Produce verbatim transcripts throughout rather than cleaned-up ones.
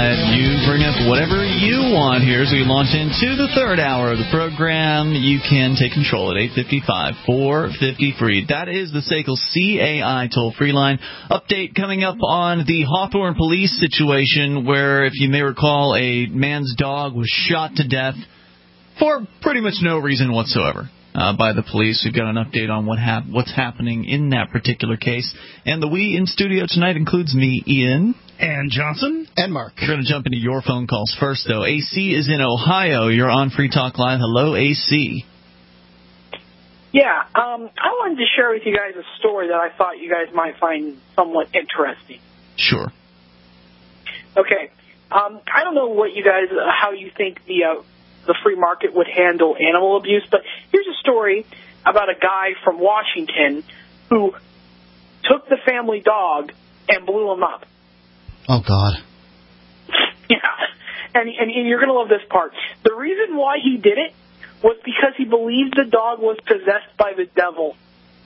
let you bring up whatever you want here as we launch into the third hour of the program. You can take control at eight five five, four five zero, free. That is the S A C L C A I toll-free line. Update coming up on the Hawthorne police situation where, if you may recall, a man's dog was shot to death for pretty much no reason whatsoever. Uh, by the police. We've got an update on what hap- what's happening in that particular case. And the we in studio tonight includes me, Ian. And Johnson. And Mark. We're going to jump into your phone calls first, though. A C is in Ohio. You're on Free Talk Live. Hello, A C. Yeah, um, I wanted to share with you guys a story that I thought you guys might find somewhat interesting. Sure. Okay. Um, I don't know what you guys, uh, how you think the... Uh, the free market would handle animal abuse. But here's a story about a guy from Washington who took the family dog and blew him up. Oh, God. Yeah. And, and, and you're going to love this part. The reason why he did it was because he believed the dog was possessed by the devil.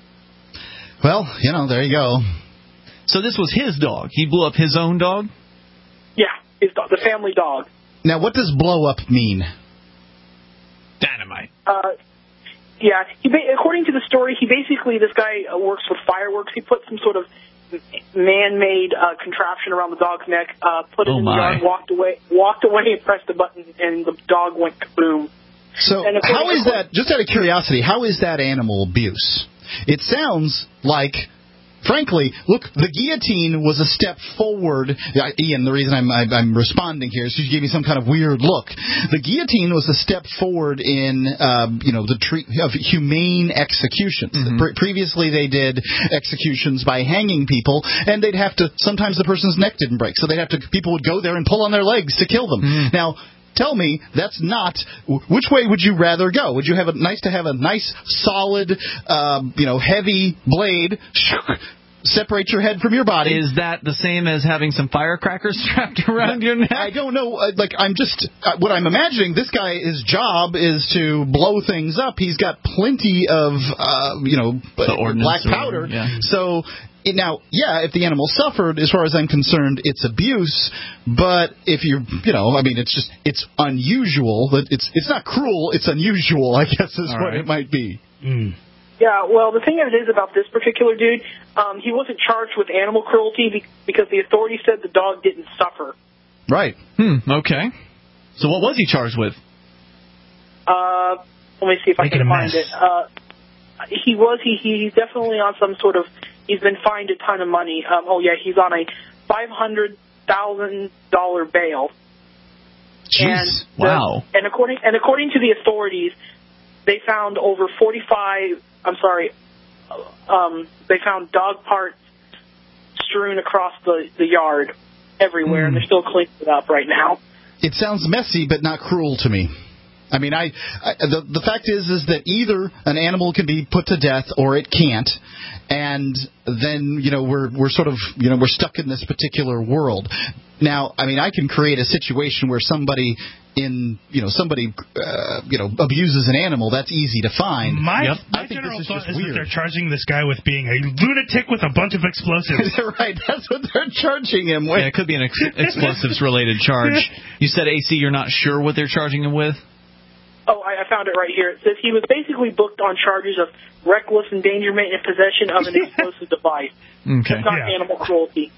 Well, you know, there you go. So this was his dog. He blew up his own dog? Yeah, his dog, the family dog. Now, what does blow up mean? Dynamite. Uh, yeah, he ba- according to the story, he basically, this guy uh, works with fireworks. He put some sort of man-made uh, contraption around the dog's neck, uh, put it oh in the my. yard, walked away, walked away, and pressed the button, and the dog went kaboom. So how is that, just out of curiosity, how is that animal abuse? It sounds like... Frankly, look, the guillotine was a step forward. Uh, Ian, the reason I'm, I'm responding here is you gave me some kind of weird look. The guillotine was a step forward in, um, you know, the treat of humane executions. Mm-hmm. Pre- previously, they did executions by hanging people, and they'd have to. Sometimes the person's neck didn't break, so they'd have to. People would go there and pull on their legs to kill them. Mm. Now. Tell me, that's not. Which way would you rather go? Would you have a nice to have a nice, solid, um, you know, heavy blade separate your head from your body? Is that the same as having some firecrackers strapped around your neck? I don't know. Uh, like I'm just uh, what I'm imagining. This guy, his job is to blow things up. He's got plenty of, uh, you know, black powder. Or, yeah. So. Now, yeah, if the animal suffered, as far as I'm concerned, it's abuse. But if you, you know, I mean, it's just, it's unusual. It's it's not cruel. It's unusual, I guess, is All what right. it might be. Mm. Yeah, well, the thing of it is about this particular dude, um, he wasn't charged with animal cruelty be- because the authorities said the dog didn't suffer. Right. Hmm, okay. So what was he charged with? Uh, let me see if Making I can a find mess. it. Uh, he was, he, he's definitely on some sort of, he's been fined a ton of money. Um, oh, yeah, he's on a five hundred thousand dollars bail. Jeez. And the, Wow. And according, and according to the authorities, they found over forty-five, I'm sorry, um, they found dog parts strewn across the, the yard everywhere, Mm. and they're still cleaning it up right now. It sounds messy, but not cruel to me. I mean, I, I the the fact is is that either an animal can be put to death or it can't, and then you know we're we're sort of you know we're stuck in this particular world. Now, I mean, I can create a situation where somebody in you know somebody uh, you know abuses an animal. That's easy to find. My, Yep. my I think general this is thought just is weird. that they're charging this guy with being a lunatic with a bunch of explosives. Right, that's what they're charging him with. Yeah, it could be an ex- explosives-related charge. You said, A C, you're not sure what they're charging him with? Oh, I, I found it right here. It says he was basically booked on charges of reckless endangerment and possession of an explosive device. Okay. It's not Yeah. animal cruelty.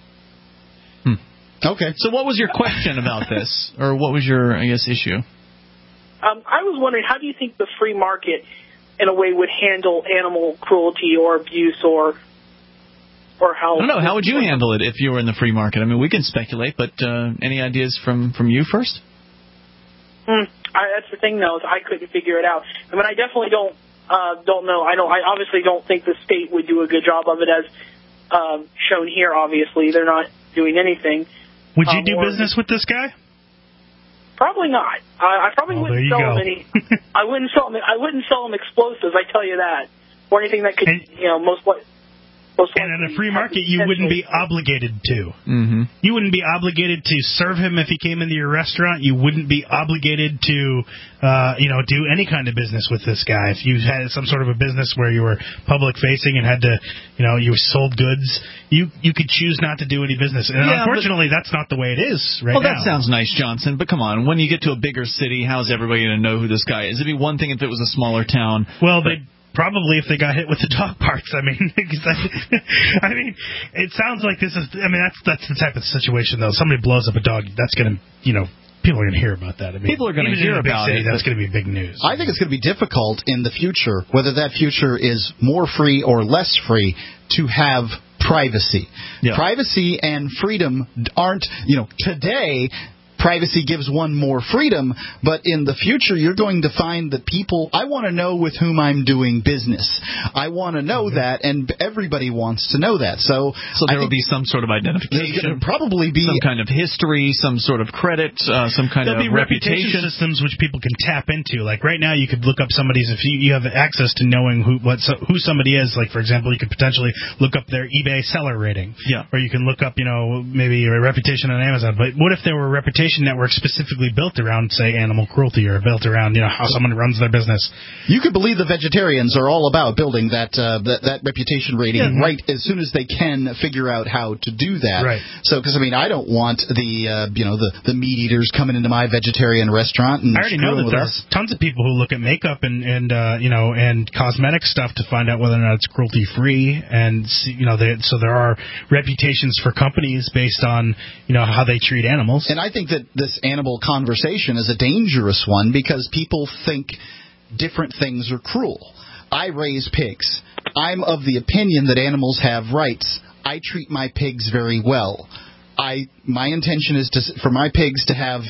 Okay. So what was your question about this? Or what was your, I guess, issue? Um, I was wondering, how do you think the free market, in a way, would handle animal cruelty or abuse or or how? I don't know. How would you handle it if you were in the free market? I mean, we can speculate, but uh, any ideas from, from you first? Hmm. I, that's the thing, though, is I couldn't figure it out. I mean, I definitely don't uh, don't know. I don't. I obviously don't think the state would do a good job of it, as um, shown here. Obviously, they're not doing anything. Would you Um, do or- business with this guy? Probably not. I, I probably Well, there wouldn't you sell go. him any. I wouldn't sell him. I wouldn't sell him explosives. I tell you that, or anything that could, And- you know, most. What? most And in a free market, you wouldn't be obligated to. Mm-hmm. You wouldn't be obligated to serve him if he came into your restaurant. You wouldn't be obligated to, uh, you know, do any kind of business with this guy. If you had some sort of a business where you were public facing and had to, you know, you sold goods, you you could choose not to do any business. And Yeah, unfortunately, that's not the way it is right well, now. that sounds nice, Johnson, but come on. When you get to a bigger city, how's everybody going to know who this guy is? It'd be one thing if it was a smaller town. Well, they probably if they got hit with the dog parks. I mean, I, I mean, it sounds like this is. I mean, that's that's the type of situation though. Somebody blows up a dog, that's going to, you know, people are going to hear about that. I mean, people are going to hear in a big about city, it. That's going to be big news. I think it's going to be difficult in the future, whether that future is more free or less free, to have privacy. Yeah. Privacy and freedom aren't, you know, today. Privacy gives one more freedom, but in the future, you're going to find that people, I want to know with whom I'm doing business. I want to know mm-hmm. that, and everybody wants to know that. So, so there will be some sort of identification. There's going to probably be some kind of history, some sort of credit, uh, some kind There'll of be reputation. reputation systems which people can tap into. Like right now, you could look up somebody's, if you, you have access to knowing who what so, who somebody is. Like for example, you could potentially look up their eBay seller rating. Yeah. Or you can look up, you know, maybe a reputation on Amazon. But what if there were a reputation network specifically built around, say, animal cruelty, or built around, you know, how someone runs their business? You could believe the vegetarians are all about building that uh, that, that reputation rating yeah. right as soon as they can figure out how to do that. Right. So, because I mean, I don't want the uh, you know the, the meat eaters coming into my vegetarian restaurant and I already know that with there's us. tons of people who look at makeup and and uh, you know and cosmetic stuff to find out whether or not it's cruelty free, and you know they, so there are reputations for companies based on you know how they treat animals. And I think that this animal conversation is a dangerous one because people think different things are cruel. I raise pigs. I'm of the opinion that animals have rights. I treat my pigs very well. I my intention is to for my pigs to have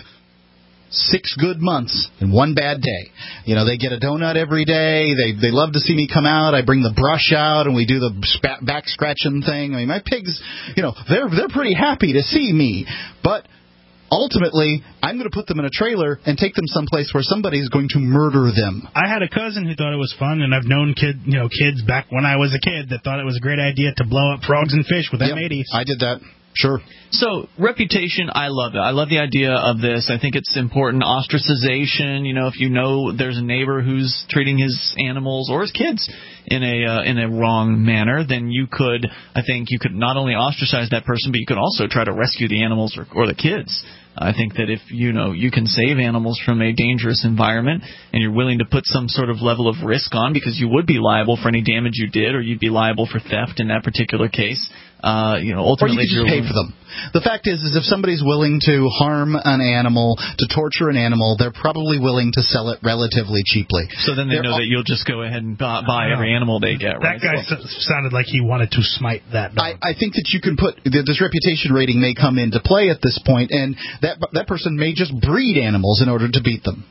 six good months and one bad day. You know, they get a donut every day. They they love to see me come out. I bring the brush out and we do the spat, back scratching thing. I mean, my pigs, you know, they're they're pretty happy to see me, but ultimately, I'm going to put them in a trailer and take them someplace where somebody's going to murder them. I had a cousin who thought it was fun, and I've known kid, you know, kids back when I was a kid that thought it was a great idea to blow up frogs and fish with yep, M eighties. I did that. Sure. So, reputation, I love it. I love the idea of this. I think it's important. Ostracization, you know, if you know there's a neighbor who's treating his animals or his kids in a uh, in a wrong manner, then you could, I think you could not only ostracize that person, but you could also try to rescue the animals or, or the kids. I think that if, you know, you can save animals from a dangerous environment and you're willing to put some sort of level of risk on because you would be liable for any damage you did or you'd be liable for theft in that particular case, uh, you know, ultimately... Or you could just pay for them. The fact is, is if somebody's willing to harm an animal, to torture an animal, they're probably willing to sell it relatively cheaply. So then they they're know all, that you'll just go ahead and buy, buy every animal they get, right? That guy well, sounded like he wanted to smite that dog. I, I think that you can put... This reputation rating may come into play at this point, and that that person may just breed animals in order to beat them.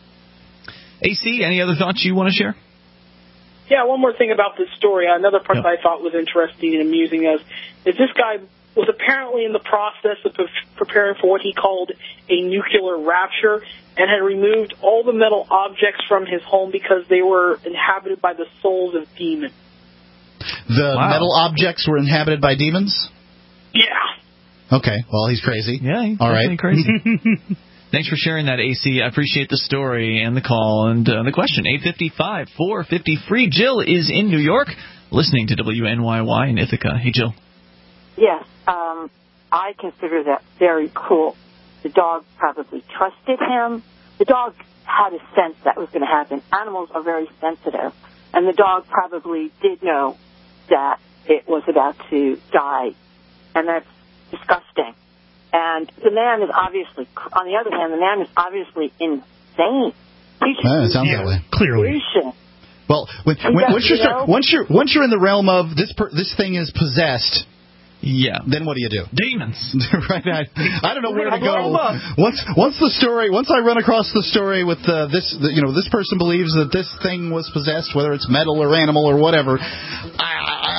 A C, any other thoughts you want to share? Yeah, one more thing about this story. Another part yep. that I thought was interesting and amusing is, is this guy was apparently in the process of pre- preparing for what he called a nuclear rapture and had removed all the metal objects from his home because they were inhabited by the souls of demons. The wow. metal objects were inhabited by demons? Yeah. Okay, well, he's crazy. Yeah, he's all definitely right. crazy. Thanks for sharing that, A C. I appreciate the story and the call and uh, the question. eight five five, four five zero, free. Jill is in New York, listening to W N Y Y in Ithaca. Hey, Jill. Yes, um, I consider that very cool. The dog probably trusted him. The dog had a sense that was going to happen. Animals are very sensitive, and the dog probably did know that it was about to die, and that's disgusting. And the man is obviously, on the other hand, the man is obviously insane. He should uh, it sounds yeah, that way. Clearly. Well, when, when, once, you're start, once you're once you're in the realm of this, per, this thing is possessed. Yeah. Then what do you do? Demons. right. I, I don't know where to go. Once once the story, once I run across the story with uh, this, the, you know, this person believes that this thing was possessed, whether it's metal or animal or whatever. I, I,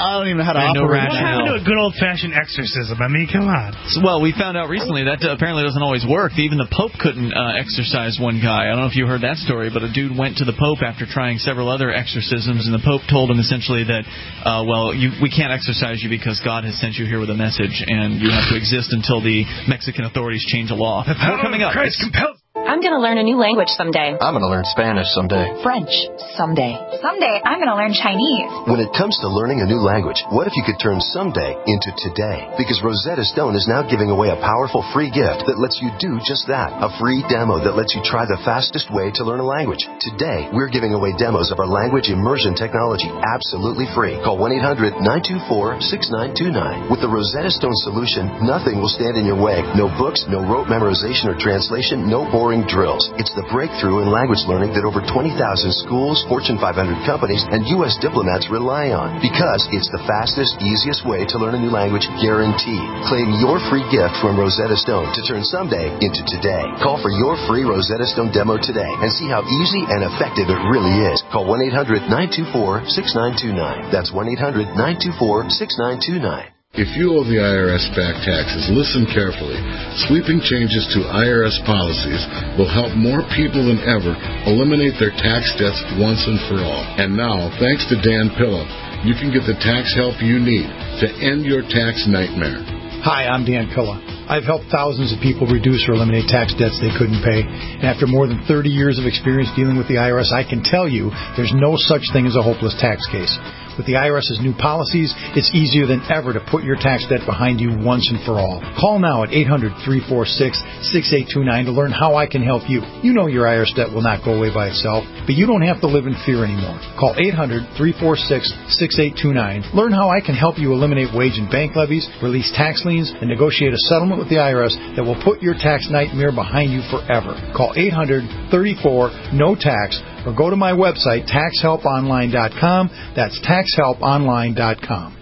I don't even know how to And no operate. What happened to a good old-fashioned exorcism? I mean, come on. So, well, we found out recently that uh, apparently doesn't always work. Even the Pope couldn't uh, exorcise one guy. I don't know if you heard that story, but a dude went to the Pope after trying several other exorcisms, and the Pope told him essentially that, uh, well, you, we can't exorcise you because God has sent you here with a message, and you have to exist until the Mexican authorities change a law. The power More coming of up. Christ compels. I'm going to learn a new language someday. I'm going to learn Spanish someday. French someday. Someday, I'm going to learn Chinese. When it comes to learning a new language, what if you could turn someday into today? Because Rosetta Stone is now giving away a powerful free gift that lets you do just that. A free demo that lets you try the fastest way to learn a language. Today, we're giving away demos of our language immersion technology absolutely free. Call one eight hundred nine two four six nine two nine. With the Rosetta Stone solution, nothing will stand in your way. No books, no rote memorization or translation, no boring drills. It's the breakthrough in language learning that over twenty thousand schools, Fortune five hundred companies, and U S diplomats rely on. Because it's the fastest, easiest way to learn a new language, guaranteed. Claim your free gift from Rosetta Stone to turn someday into today. Call for your free Rosetta Stone demo today and see how easy and effective it really is. Call one eight hundred nine two four six nine two nine. That's one eight hundred nine two four six nine two nine. If you owe the I R S back taxes, listen carefully. Sweeping changes to I R S policies will help more people than ever eliminate their tax debts once and for all. And now, thanks to Dan Pilla, you can get the tax help you need to end your tax nightmare. Hi, I'm Dan Pilla. I've helped thousands of people reduce or eliminate tax debts they couldn't pay. And after more than thirty years of experience dealing with the I R S, I can tell you there's no such thing as a hopeless tax case. With the I R S's new policies, it's easier than ever to put your tax debt behind you once and for all. Call now at eight hundred three four six six eight two nine to learn how I can help you. You know your I R S debt will not go away by itself, but you don't have to live in fear anymore. Call eight hundred three four six six eight two nine. Learn how I can help you eliminate wage and bank levies, release tax liens, and negotiate a settlement with the I R S that will put your tax nightmare behind you forever. Call eight hundred thirty-four no tax or go to my website, tax help online dot com. That's tax help online dot com.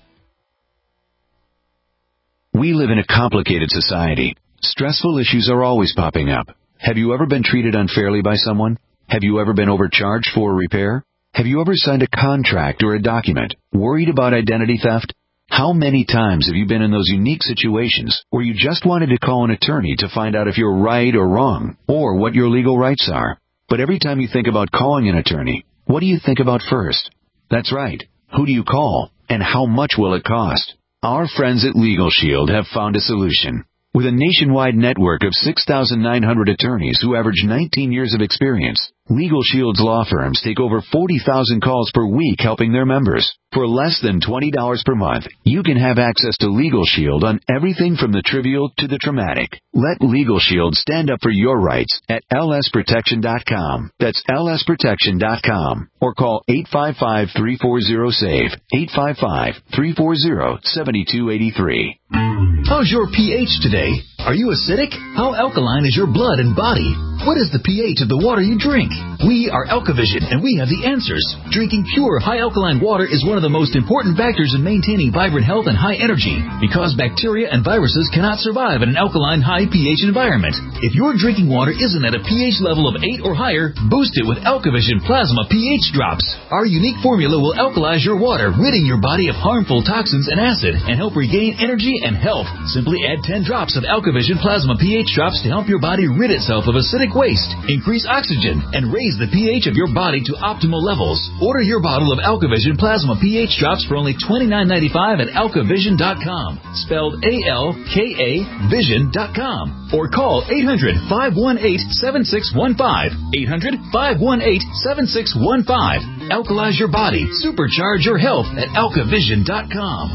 We live in a complicated society. Stressful issues are always popping up. Have you ever been treated unfairly by someone? Have you ever been overcharged for a repair? Have you ever signed a contract or a document? Worried about identity theft? How many times have you been in those unique situations where you just wanted to call an attorney to find out if you're right or wrong, or what your legal rights are? But every time you think about calling an attorney, what do you think about first? That's right. Who do you call, and how much will it cost? Our friends at Legal Shield have found a solution. With a nationwide network of six thousand nine hundred attorneys who average nineteen years of experience, Legal Shield's law firms take over forty thousand calls per week helping their members. For less than twenty dollars per month, you can have access to Legal Shield on everything from the trivial to the traumatic. Let Legal Shield stand up for your rights at L S protection dot com. That's L S protection dot com. Or call eight five five, three four zero, S A V E, eight five five, three four zero, seven two eight three. How's your pH today? Are you acidic? How alkaline is your blood and body? What is the pH of the water you drink? We are Alkavision, and we have the answers. Drinking pure, high alkaline water is one of the most important factors in maintaining vibrant health and high energy, because bacteria and viruses cannot survive in an alkaline, high pH environment. If your drinking water isn't at a pH level of eight or higher, boost it with Alkavision Plasma pH Drops. Our unique formula will alkalize your water, ridding your body of harmful toxins and acid, and help regain energy and health. Simply add ten drops of Alkavision Plasma pH Drops to help your body rid itself of acidic waste, increase oxygen, and raise the pH of your body to optimal levels. Order your bottle of Alkavision Plasma pH Drops for only twenty-nine ninety-five at alkavision dot com, spelled A L K A vision dot com, or call eight hundred, five one eight, seven six one five, eight hundred, five one eight, seven six one five. Alkalize your body, supercharge your health at alkavision dot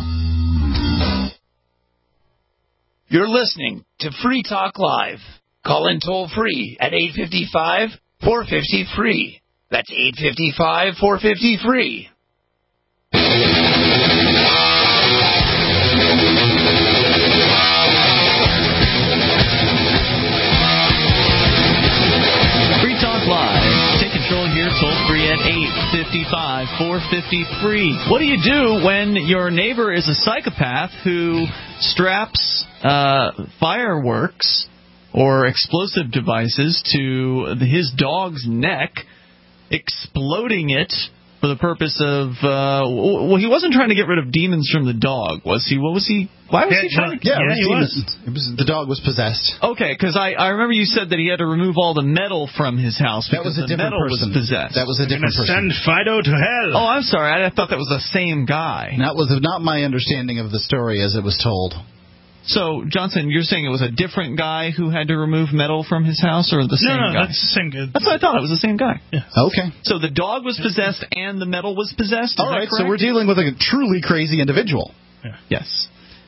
com. You're listening to Free Talk Live. Call in toll free at eight five five, four five zero, free. That's eight five five, four five zero, free. Free Talk Live. Take control here, toll free at eight five five, four five zero, free. What do you do when your neighbor is a psychopath who straps uh, fireworks or explosive devices to his dog's neck, exploding it for the purpose of, uh, well, he wasn't trying to get rid of demons from the dog, was he? What was he? Why was Yeah, he trying to? Yeah, Yeah, it was he demons. was. It was the dog was possessed. Okay, because I, I remember you said that he had to remove all the metal from his house That because was a the different metal person. was possessed. That was a I'm different gonna person. send Fido to hell. Oh, I'm sorry. I, I thought that was the same guy. That was not my understanding of the story as it was told. So, Johnson, you're saying it was a different guy who had to remove metal from his house, or the no, same no, guy? that's the same guy. That's what I thought. It was the same guy. Yeah. Okay. So the dog was possessed and the metal was possessed? Is All right, that so we're correct? dealing with a truly crazy individual. Yes.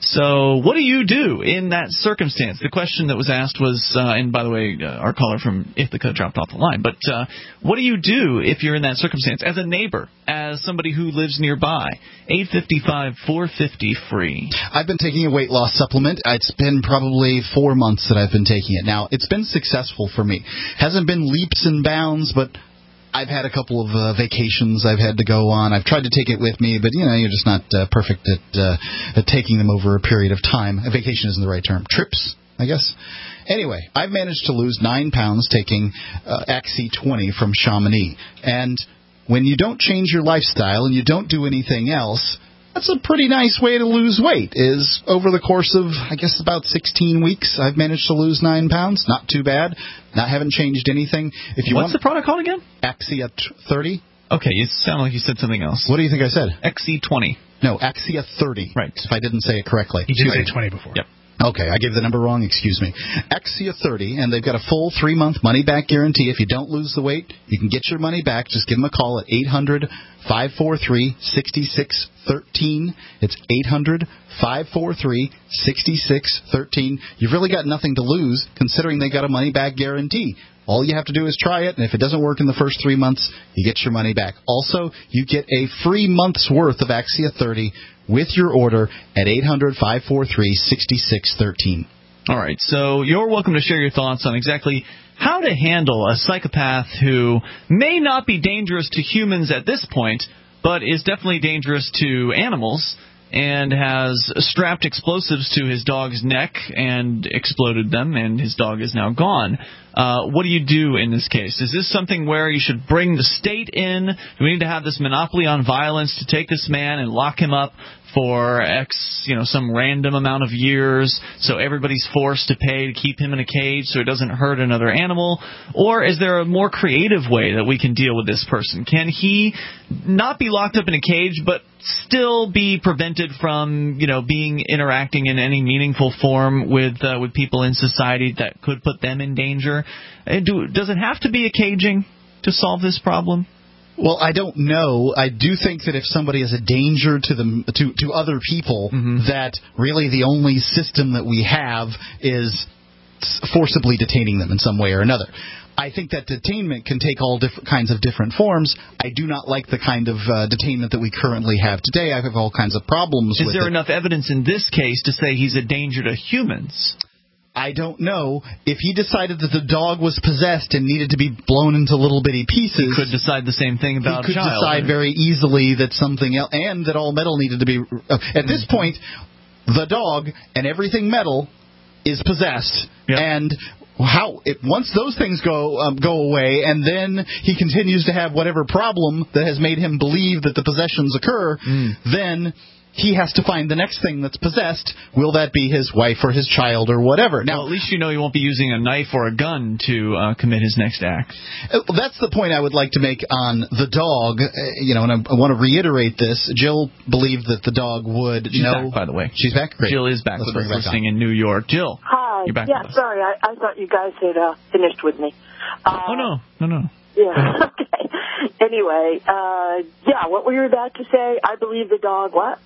So what do you do in that circumstance? The question that was asked was, uh, and by the way, uh, our caller from Ithaca dropped off the line, but uh, what do you do if you're in that circumstance as a neighbor, as somebody who lives nearby? eight five five, four five zero, free. I've been taking a weight loss supplement. It's been probably four months that I've been taking it. Now, it's been successful for me. Hasn't been leaps and bounds, but I've had a couple of uh, vacations I've had to go on. I've tried to take it with me, but, you know, you're just not uh, perfect at, uh, at taking them over a period of time. A vacation isn't the right term. Trips, I guess. Anyway, I've managed to lose nine pounds taking uh, X C twenty from Chamonix. And when you don't change your lifestyle and you don't do anything else, that's a pretty nice way to lose weight, is over the course of, I guess, about sixteen weeks, I've managed to lose nine pounds. Not too bad. Not haven't changed anything. If you What's want, the product called again? Axia thirty. Okay, you sound like you said something else. What do you think I said? X C twenty. No, Axia thirty. Right. If I didn't say it correctly. He did Excuse say me. twenty before. Yep. Okay, I gave the number wrong. Excuse me. Axia thirty, and they've got a full three-month money-back guarantee. If you don't lose the weight, you can get your money back. Just give them a call at eight hundred, five four three, six six one three. It's eight hundred, five four three, six six one three. You've really got nothing to lose, considering they got a money-back guarantee. All you have to do is try it, and if it doesn't work in the first three months, you get your money back. Also, you get a free month's worth of Axia thirty with your order at eight hundred, five four three, six six one three. All right, so you're welcome to share your thoughts on exactly how to handle a psychopath who may not be dangerous to humans at this point, but is definitely dangerous to animals, and has strapped explosives to his dog's neck and exploded them, and his dog is now gone. Uh, what do you do in this case? Is this something where you should bring the state in? Do we need to have this monopoly on violence to take this man and lock him up for X, you know, some random amount of years, so everybody's forced to pay to keep him in a cage so it doesn't hurt another animal? Or is there a more creative way that we can deal with this person? Can he not be locked up in a cage, but still be prevented from, you know, being interacting in any meaningful form with uh, with people in society that could put them in danger? Uh, do, does it have to be a caging to solve this problem? Well, I don't know. I do think that if somebody is a danger to them, to, to other people, mm-hmm. that really the only system that we have is forcibly detaining them in some way or another. I think that detainment can take all different kinds of different forms. I do not like the kind of uh, detainment that we currently have today. I have all kinds of problems is with it. Is there enough evidence in this case to say he's a danger to humans? I don't know. If he decided that the dog was possessed and needed to be blown into little bitty pieces, he could decide the same thing about he could a child. decide very easily that something else, and that all metal needed to be. Uh, at this point, the dog and everything metal is possessed, yep. and how it, once those things go um, go away, and then he continues to have whatever problem that has made him believe that the possessions occur, mm. then he has to find the next thing that's possessed. Will that be his wife or his child or whatever? Now, well, at least you know he won't be using a knife or a gun to uh, commit his next act. Uh, that's the point I would like to make on the dog. Uh, you know, and I, I want to reiterate this. Jill believed that the dog would She's know. Back, by the way. She's back? Great. Jill is back Let's with us, bring her back listening on. in New York. Jill. Hi. You're back yeah, with us. sorry. I, I thought you guys had uh, finished with me. Uh, oh, no. No, no. Yeah, okay. Anyway, uh, yeah, what were you about to say? I believe the dog what?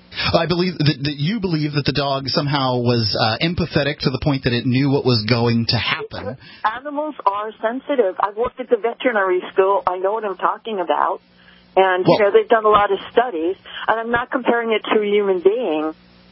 I believe that, that you believe that the dog somehow was uh, empathetic to the point that it knew what was going to happen. Animals are sensitive. I've worked at the veterinary school. I know what I'm talking about. And, well, you know, they've done a lot of studies. And I'm not comparing it to a human being.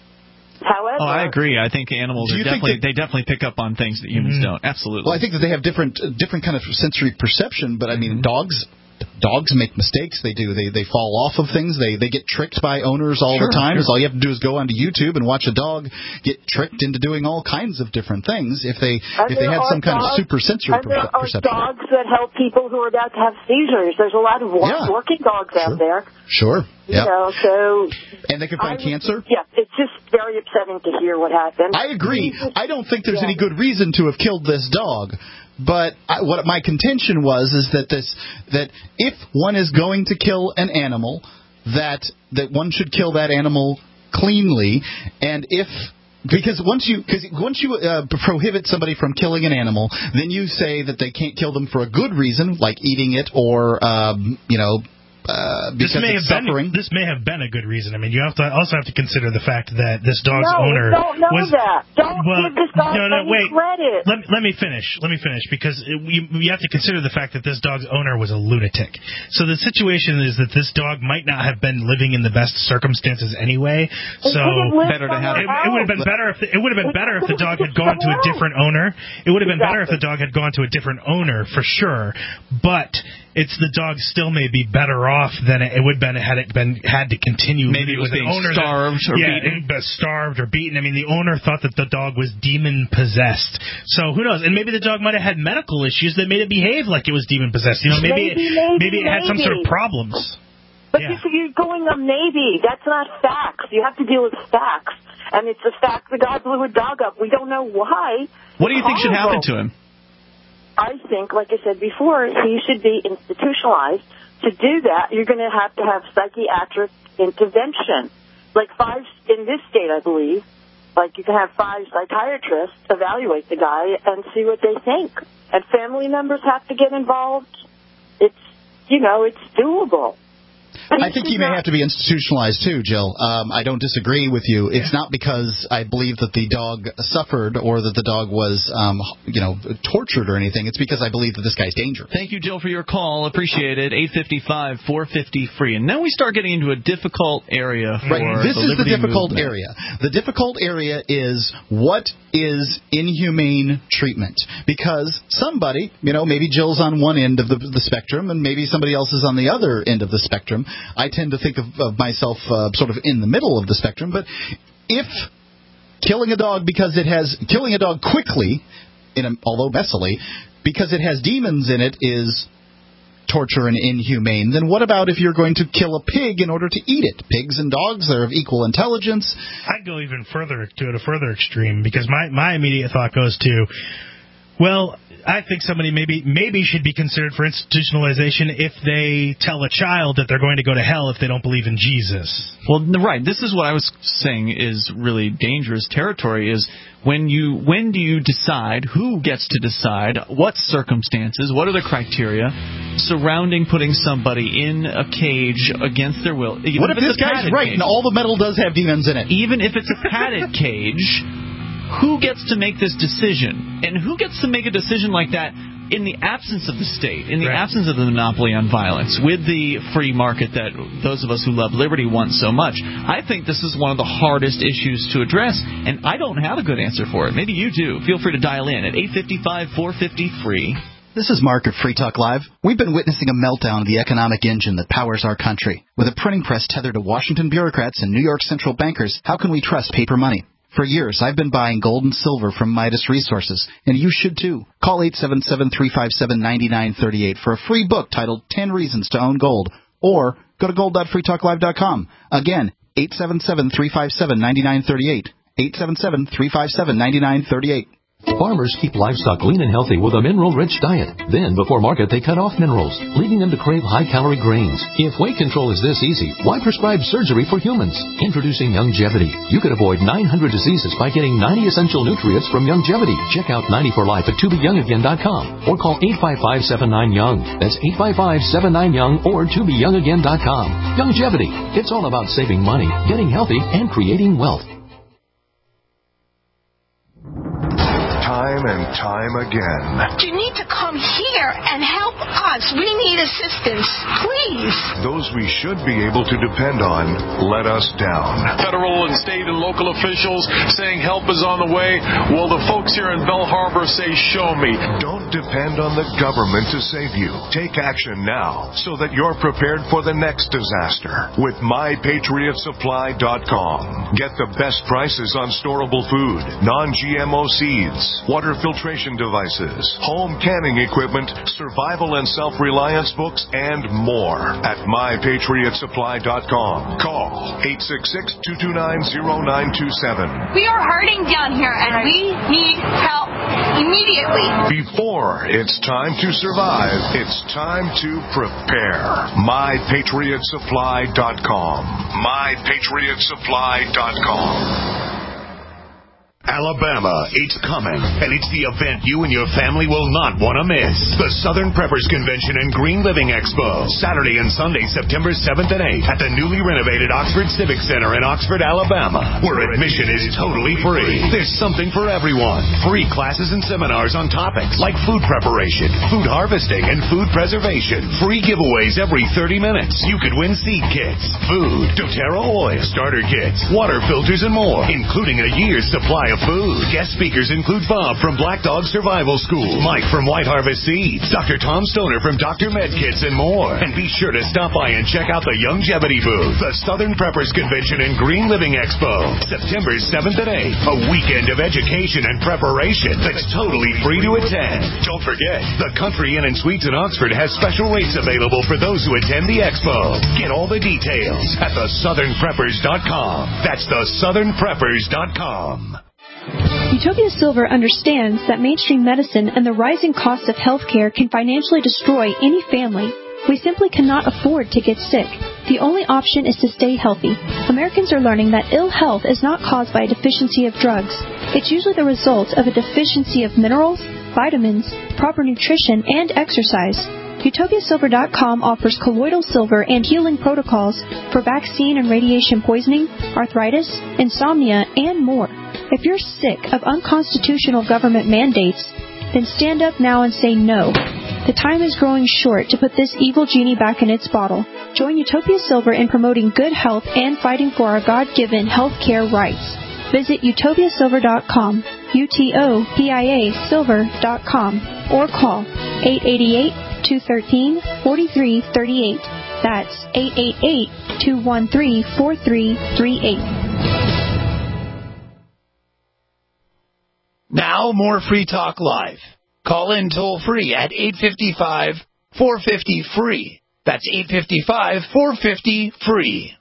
However, oh, I agree. I think animals are definitely that, they definitely pick up on things that humans mm-hmm. don't. Absolutely. Well, I think that they have different uh, different kind of sensory perception, but I mean, mm-hmm. dogs dogs make mistakes. They do. They they fall off of things. They they get tricked by owners all sure, the time. Sure. All you have to do is go onto YouTube and watch a dog get tricked into doing all kinds of different things if they and if they had some kind dogs, of super sensory and there per- perception. are dogs that help people who are about to have seizures. There's a lot of Yeah. working dogs sure. out there. Sure. You Yeah. know, so and they can find I, cancer. Yeah, it's just very upsetting to hear what happened. I agree. I don't think there's yeah. any good reason to have killed this dog. But I, what my contention was is that this that if one is going to kill an animal, that that one should kill that animal cleanly, and if because once you because once you uh, prohibit somebody from killing an animal, then you say that they can't kill them for a good reason, like eating it or um, you know. Uh, because this may it's have suffering. been this may have been a good reason. I mean, you have to also have to consider the fact that this dog's no, owner don't know was that. Don't well, give this dog no, no, any wait. credit. Let, let me finish. Let me finish because it, you, you have to consider the fact that this dog's owner was a lunatic. So the situation is that this dog might not have been living in the best circumstances anyway. So better to have it, it would have been better if the, it would have been better if the dog had gone to a different owner. It would have been better if the dog had gone to a different owner for sure. But it's the dog still may be better off than it would have been had it been had to continue. Maybe it was with being an owner starved that, or yeah, beaten. it- starved or beaten. I mean, the owner thought that the dog was demon possessed. So who knows? And maybe the dog might have had medical issues that made it behave like it was demon possessed. You know, maybe Maybe, it, maybe, maybe it had some maybe. sort of problems. But Yeah. you- you're going on maybe. That's not facts. You have to deal with facts. And it's the fact the guy blew a dog up. We don't know why. What do you think should happen Horrible. to him? I think, like I said before, he should be institutionalized. To do that, you're going to have to have psychiatric intervention. Like five, in this state, I believe, like you can have five psychiatrists evaluate the guy and see what they think. And family members have to get involved. It's, you know, it's doable. I think he may have to be institutionalized too, Jill. Um, I don't disagree with you. It's not because I believe that the dog suffered or that the dog was, um, you know, tortured or anything. It's because I believe that this guy's dangerous. Thank you, Jill, for your call. Appreciate it. eight five five, four five zero, free. And now we start getting into a difficult area for Right. This the is the Liberty difficult movement. area. The difficult area is what is inhumane treatment? Because somebody, you know, maybe Jill's on one end of the, the spectrum and maybe somebody else is on the other end of the spectrum. I tend to think of, of myself uh, sort of in the middle of the spectrum. But if killing a dog because it has killing a dog quickly, in a, although messily, because it has demons in it is torture and inhumane, then what about if you're going to kill a pig in order to eat it? Pigs and dogs are of equal intelligence. I'd go even further to a further extreme because my, my immediate thought goes to, well, I think somebody maybe maybe should be considered for institutionalization if they tell a child that they're going to go to hell if they don't believe in Jesus. Well, right. This is what I was saying is really dangerous territory is when you when do you decide, who gets to decide, what circumstances, what are the criteria surrounding putting somebody in a cage against their will? Even What if this it's a guy's padded right cage. and all the metal does have demons in it? Even if it's a padded cage, who gets to make this decision? And who gets to make a decision like that in the absence of the state, in the Right. absence of the monopoly on violence, with the free market that those of us who love liberty want so much? I think this is one of the hardest issues to address, and I don't have a good answer for it. Maybe you do. Feel free to dial in at eight five five, four five zero, free. This is Mark of Free Talk Live. We've been witnessing a meltdown of the economic engine that powers our country. With a printing press tethered to Washington bureaucrats and New York central bankers, how can we trust paper money? For years, I've been buying gold and silver from Midas Resources, and you should too. Call eight seven seven, three five seven, nine nine three eight for a free book titled ten Reasons to Own Gold, or go to gold dot free talk live dot com. Again, eight seven seven, three five seven, nine nine three eight, eight seven seven, three five seven, nine nine three eight. Farmers keep livestock lean and healthy with a mineral-rich diet. Then, before market, they cut off minerals, leading them to crave high-calorie grains. If weight control is this easy, why prescribe surgery for humans? Introducing Youngevity. You could avoid nine hundred diseases by getting ninety essential nutrients from Youngevity. Check out ninety for life at to be young again dot com or call eight five five, seven nine, young. That's eight five five, seven nine, young or to be young again dot com. Youngevity. It's all about saving money, getting healthy, and creating wealth. time and time again. You need to come here and help us. We need assistance, please. Those we should be able to depend on let us down. Federal and state and local officials saying help is on the way. Well, the folks here in Bell Harbor say, show me. Don't depend on the government to save you. Take action now so that you're prepared for the next disaster with my patriot supply dot com. Get the best prices on storable food, non-G M O seeds, water filtration devices, home canning equipment, survival and self-reliance books, and more at my patriot supply dot com. Call eight six six, two two nine, zero nine two seven. We are hurting down here, and we need help immediately. Before it's time to survive, it's time to prepare. my patriot supply dot com. my patriot supply dot com. Alabama, it's coming, and it's the event you and your family will not want to miss. The Southern Preppers Convention and Green Living Expo, Saturday and Sunday, September seventh and eighth, at the newly renovated Oxford Civic Center in Oxford, Alabama, where admission is totally free. There's something for everyone. Free classes and seminars on topics like food preparation, food harvesting, and food preservation. Free giveaways every thirty minutes. You could win seed kits, food, doTERRA oil, starter kits, water filters, and more, including a year's supply of food. Guest speakers include Bob from Black Dog Survival School, Mike from White Harvest Seeds, Doctor Tom Stoner from Doctor Medkits, and more. And be sure to stop by and check out the Longevity booth. The Southern Preppers Convention and Green Living Expo, September seventh and eighth. A weekend of education and preparation that's totally free to attend. Don't forget, the Country Inn and Suites in Oxford has special rates available for those who attend the expo. Get all the details at the southern preppers dot com. That's the southern preppers dot com. Utopia Silver understands that mainstream medicine and the rising cost of healthcare can financially destroy any family. We simply cannot afford to get sick. The only option is to stay healthy. Americans are learning that ill health is not caused by a deficiency of drugs. It's usually the result of a deficiency of minerals, vitamins, proper nutrition, and exercise. Utopia Silver dot com offers colloidal silver and healing protocols for vaccine and radiation poisoning, arthritis, insomnia, and more. If you're sick of unconstitutional government mandates, then stand up now and say no. The time is growing short to put this evil genie back in its bottle. Join Utopia Silver in promoting good health and fighting for our God-given health care rights. Visit Utopia Silver dot com, U T O P I A Silver dot com, or call eight eight eight, two one three, four three three eight. That's eight eight eight, two one three, four three three eight. Now more Free Talk Live. Call in toll free at eight five five, four five zero, free. That's eight five five, four five zero, free.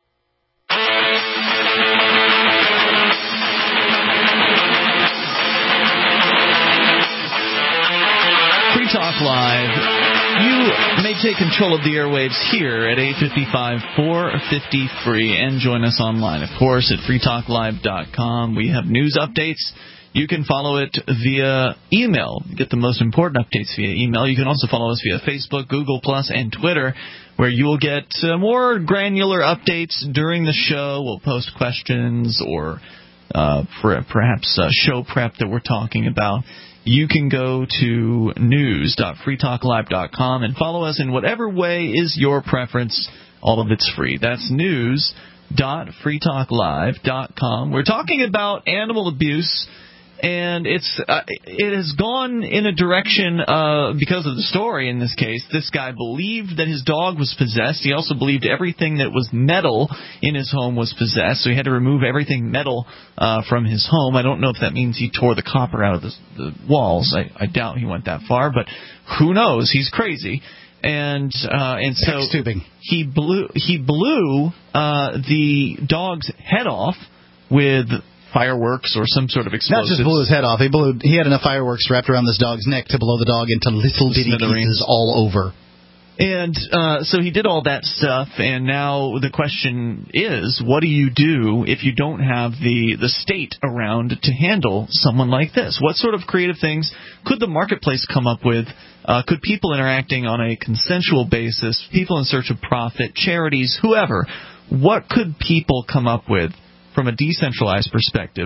Free Talk Live. You may take control of the airwaves here at eight five five, four five zero, free, and join us online, of course, at free talk live dot com. We have news updates. You can follow it via email. Get the most important updates via email. You can also follow us via Facebook, Google Plus, and Twitter, where you will get uh, more granular updates during the show. We'll post questions or uh, per- perhaps uh, show prep that we're talking about. You can go to news dot free talk live dot com and follow us in whatever way is your preference. All of it's free. That's news dot free talk live dot com. We're talking about animal abuse. And it's uh, it has gone in a direction uh, because of the story in this case. This guy believed that his dog was possessed. He also believed everything that was metal in his home was possessed, so he had to remove everything metal uh, from his home. I don't know if that means he tore the copper out of the, the walls. I, I doubt he went that far, but who knows? He's crazy. And uh, and so he blew he blew uh, the dog's head off with fireworks or some sort of explosives. Not just blew his head off. He blew. He had enough fireworks wrapped around this dog's neck to blow the dog into little bitty pieces all over. And uh, so he did all that stuff, and now the question is, what do you do if you don't have the, the state around to handle someone like this? What sort of creative things could the marketplace come up with? Uh, could people interacting on a consensual basis, people in search of profit, charities, whoever, what could people come up with from a decentralized perspective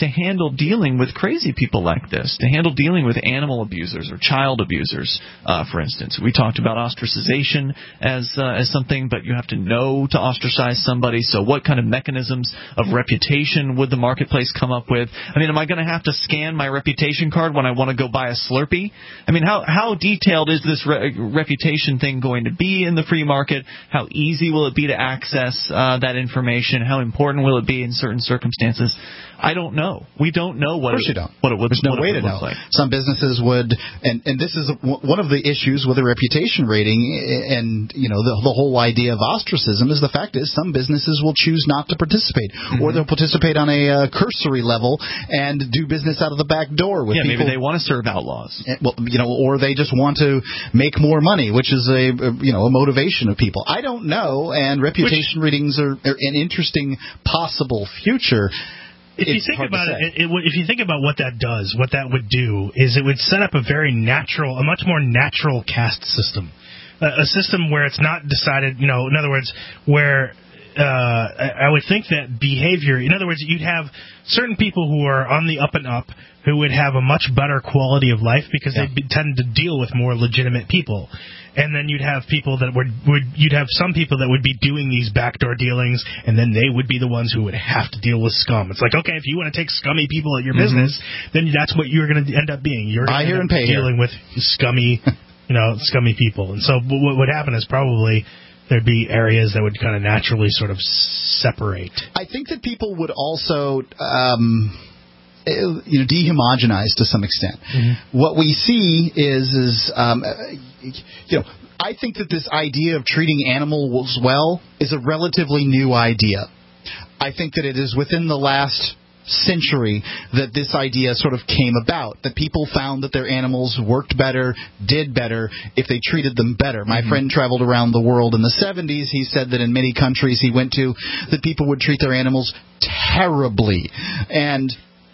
to handle dealing with crazy people like this, to handle dealing with animal abusers or child abusers, uh, for instance. We talked about ostracization as uh, as something, but you have to know to ostracize somebody. So what kind of mechanisms of reputation would the marketplace come up with? I mean, am I going to have to scan my reputation card when I want to go buy a Slurpee? I mean, how, how detailed is this re- reputation thing going to be in the free market? How easy will it be to access uh, that information? How important will it be in certain circumstances? I don't know. We don't know what of course it, you don't. What it would, There's no what it way would to look know. like. Some businesses would, and, and this is one of the issues with a reputation rating, and you know the, the whole idea of ostracism is the fact is some businesses will choose not to participate, mm-hmm. or they'll participate on a uh, cursory level and do business out of the back door with yeah, people. Maybe they want to serve outlaws. Well, you know, or they just want to make more money, which is a, a you know a motivation of people. I don't know, and reputation which, ratings are, are an interesting possible future. If you think about it, it, it, if you think about what that does, what that would do is it would set up a very natural, a much more natural caste system, a, a system where it's not decided. You know, in other words, where uh, I, I would think that behavior. In other words, you'd have certain people who are on the up and up who would have a much better quality of life because yeah. they tend to deal with more legitimate people. And then you'd have people that would, would you'd have some people that would be doing these backdoor dealings, and then they would be the ones who would have to deal with scum. It's like, okay, if you want to take scummy people at your mm-hmm. business, then that's what you're going to end up being. You're going to end up dealing here. with scummy, you know, scummy people. And so what would happen is probably there'd be areas that would kind of naturally sort of separate. I think that people would also. Um you know, dehomogenize to some extent. Mm-hmm. What we see is, is um, you know, I think that this idea of treating animals well is a relatively new idea. I think that it is within the last century that this idea sort of came about, that people found that their animals worked better, did better, if they treated them better. My mm-hmm. friend traveled around the world in the seventies. He said that in many countries he went to, that people would treat their animals terribly. And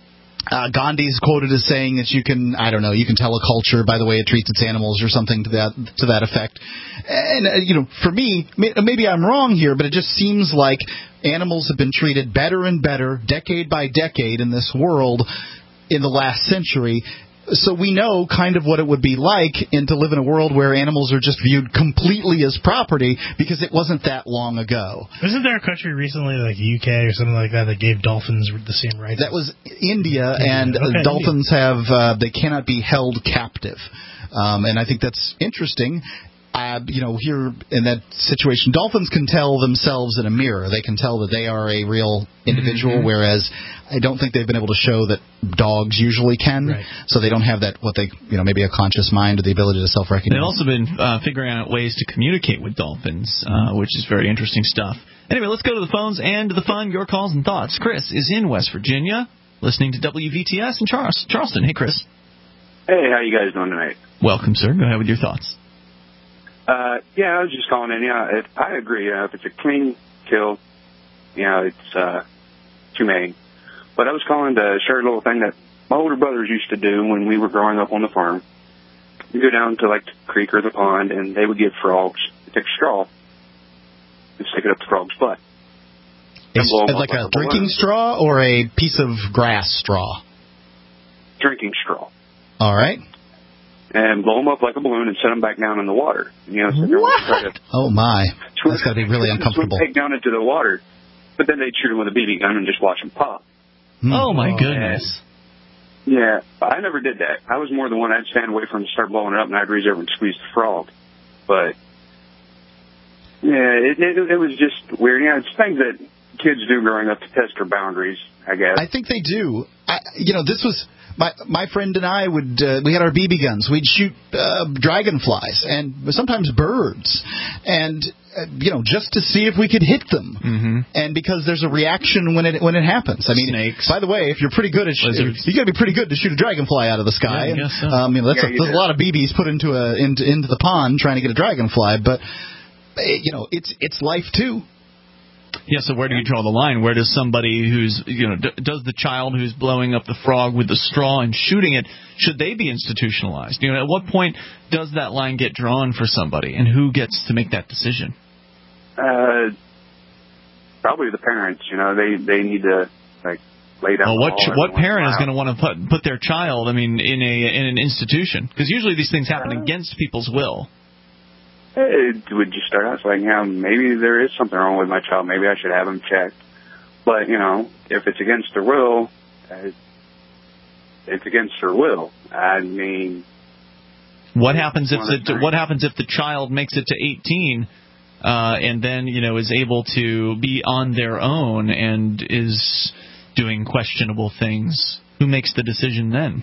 Uh, Gandhi's quoted as saying that you can, I don't know, you can tell a culture by the way it treats its animals or something to that to that effect. And, uh, you know, for me, maybe I'm wrong here, but it just seems like animals have been treated better and better, decade by decade in this world in the last century. So we know kind of what it would be like in to live in a world where animals are just viewed completely as property because it wasn't that long ago. Isn't there a country recently, like the U K or something like that, that gave dolphins the same rights? That was India, India. and okay, dolphins India. have uh, they cannot be held captive, um, and I think that's interesting. Uh, you know, here in that situation, dolphins can tell themselves in a mirror. They can tell that they are a real individual, mm-hmm. whereas I don't think they've been able to show that dogs usually can. Right. So they don't have that, what they, you know, maybe a conscious mind or the ability to self-recognize. They've also been uh, figuring out ways to communicate with dolphins, uh, which is very interesting stuff. Anyway, let's go to the phones and to the fun, your calls and thoughts. Chris is in West Virginia, listening to W V T S in Charles- Charleston. Hey, Chris. Hey, how you guys doing tonight? Welcome, sir. Go ahead with your thoughts. Uh, yeah, I was just calling in. Yeah, if, I agree. Uh, if it's a clean kill, you know, it's uh, humane. But I was calling to share a little thing that my older brothers used to do when we were growing up on the farm. You go down to like the creek or the pond, and they would get frogs. They take a straw and stick it up the frog's butt. Is it like a drinking straw or a piece of grass straw? Drinking straw. All right. And blow them up like a balloon and set them back down in the water. You know, so what? Try to oh, my. That's got to be really uncomfortable. Take down into the water, but then they'd shoot them with a B B gun and just watch them pop. Mm. Oh, my goodness. And, yeah, I never did that. I was more the one I'd stand away from and start blowing it up, and I'd reach over and squeeze the frog. But, yeah, it, it, it was just weird. You know, it's things that kids do growing up to test their boundaries, I guess. I think they do. I, you know, this was... My my friend and I would uh, we had our B B guns. We'd shoot uh, dragonflies and sometimes birds, and uh, you know just to see if we could hit them. Mm-hmm. And because there's a reaction when it when it happens. I mean, snakes. By the way, if you're pretty good at sh- you got to be pretty good to shoot a dragonfly out of the sky. Yeah, I guess so. um, you know, that's yeah, a, there's a lot of B Bs put into a into into the pond trying to get a dragonfly, but you know it's it's life too. Yeah, so where do you draw the line? Where does somebody who's, you know, d- does the child who's blowing up the frog with the straw and shooting it, should they be institutionalized? You know, at what point does that line get drawn for somebody, and who gets to make that decision? Uh, probably the parents. You know, they they need to like lay down. Well, what the what parent is going to want to put put their child, I mean, in a in an institution? Because usually these things happen Yeah. against people's will. It would you start out saying, yeah, maybe there is something wrong with my child. Maybe I should have him checked. But, you know, if it's against their will, uh, it's against their will. I mean... What happens if the, what happens if the child makes it to eighteen uh, and then, you know, is able to be on their own and is doing questionable things? Who makes the decision then?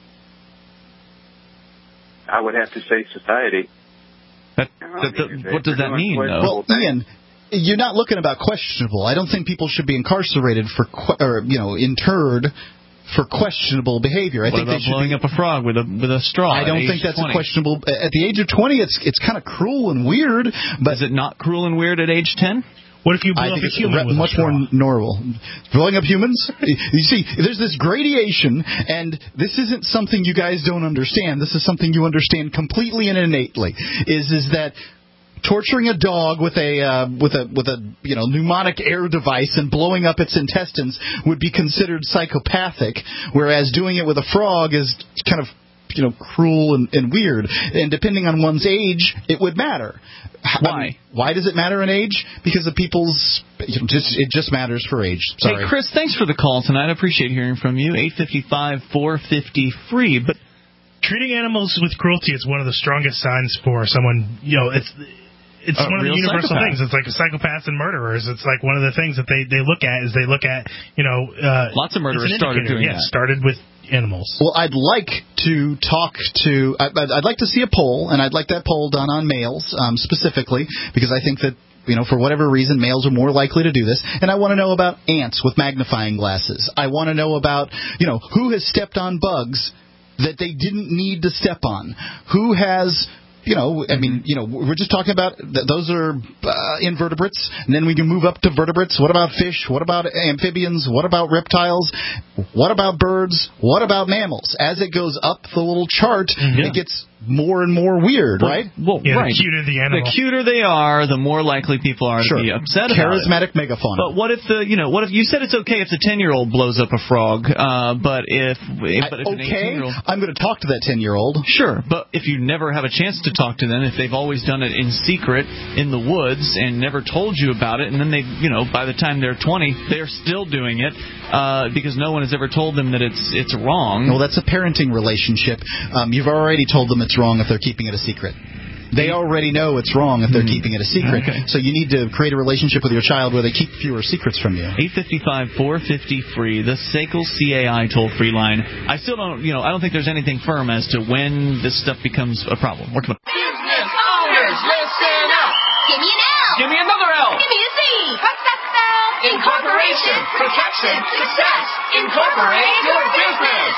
I would have to say society. That, You know, that, I mean, that, what does that mean, though? Well, Ian, you're not looking about questionable. I don't think people should be incarcerated for, que- or you know, interred for questionable behavior. I What think about they should blowing be, up a frog with a with a straw? I don't at think age that's twenty? a questionable. At the age of twenty, it's it's kind of cruel and weird. But is it not cruel and weird at age ten? What if you blow I up think a it's human with much a straw? more normal. Blowing up humans? You see, there's this gradation, and this isn't something you guys don't understand. This is something you understand completely and innately. Is is that torturing a dog with a uh, with a with a you know pneumonic air device and blowing up its intestines would be considered psychopathic, whereas doing it with a frog is kind of you know cruel and, and weird. And depending on one's age, it would matter. Why? I mean, why does it matter in age? Because of people's you know, just it just matters for age. Sorry. Hey, Chris, thanks for the call tonight. I appreciate hearing from you. eight five five, four five zero, free. But treating animals with cruelty is one of the strongest signs for someone. You know, it's it's A one of the real universal psychopath. things. It's like psychopaths and murderers. It's like one of the things that they, they look at is they look at you know uh, lots of murderers it's an started indicator. doing yeah, that. started with animals. Well, I'd like to talk to. I'd, I'd like to see a poll, and I'd like that poll done on males um, specifically, because I think that you know, for whatever reason, males are more likely to do this. And I want to know about ants with magnifying glasses. I want to know about you know who has stepped on bugs that they didn't need to step on. Who has. You know, I mean, you know, we're just talking about th- those are uh, invertebrates, and then we can move up to vertebrates. What about fish? What about amphibians? What about reptiles? What about birds? What about mammals? As it goes up the little chart, Yeah. it gets more and more weird, Well, right? Well, Yeah, right. the cuter the animal. The cuter they are, the more likely people are Sure. to be upset about it. Charismatic megafauna. But what if the, you know, what if you said it's okay if the ten-year-old blows up a frog, uh, but if, but if an okay, eighteen-year-old, I'm going to talk to that ten-year-old. sure, but if you never have a chance to talk to them, if they've always done it in secret in the woods and never told you about it, and then they, you know, by the time they're twenty, they're still doing it uh, because no one has ever told them that it's it's wrong. Well, that's a parenting relationship. Um, you've already told them it's wrong if they're keeping it a secret. They already know it's wrong if they're Hmm. keeping it a secret. Okay. So you need to create a relationship with your child where they keep fewer secrets from you. eight five five, four five zero, free, the S A C L C A I toll-free line. I still don't, you know, I don't think there's anything firm as to when this stuff becomes a problem. We're coming. Business owners, listen up. Give me an L. Give me another L. Give me a Z. What's that spell? Incorporation, protection, success. Incorporate your business.